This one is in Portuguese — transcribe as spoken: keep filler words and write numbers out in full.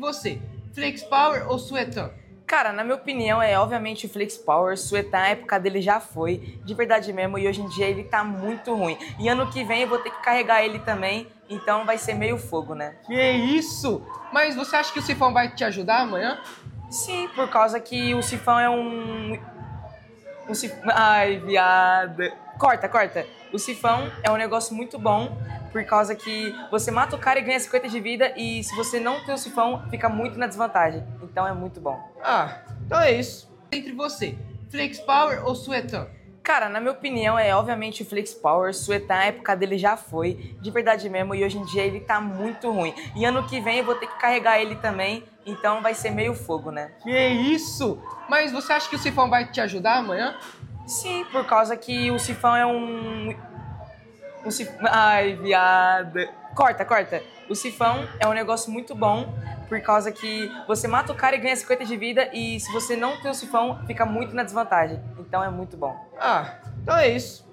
você, Flex Power ou Suetan? Cara, na minha opinião, é obviamente o Flex Power. Suetan, a época dele já foi, de verdade mesmo, e hoje em dia ele tá muito ruim. E ano que vem eu vou ter que carregar ele também, então vai ser meio fogo, né? Que isso? Mas você acha que o sifão vai te ajudar amanhã? Sim, por causa que o sifão é um... um sif... Ai, viado. Corta, corta. O sifão é um negócio muito bom, por causa que você mata o cara e ganha cinquenta de vida, e se você não tem o sifão, fica muito na desvantagem. Então é muito bom. Ah, então é isso. Entre você, Flex Power ou Suetan? Cara, na minha opinião, é obviamente o Flex Power. Suetan, a época dele já foi, de verdade mesmo, e hoje em dia ele tá muito ruim. E ano que vem eu vou ter que carregar ele também, então vai ser meio fogo, né? Que isso? Mas você acha que o sifão vai te ajudar amanhã? Sim, por causa que o sifão é um... um sif... Ai, viado. Corta, corta. O sifão é um negócio muito bom, por causa que você mata o cara e ganha cinquenta de vida, e se você não tem o sifão, fica muito na desvantagem. Então é muito bom. Ah, então é isso.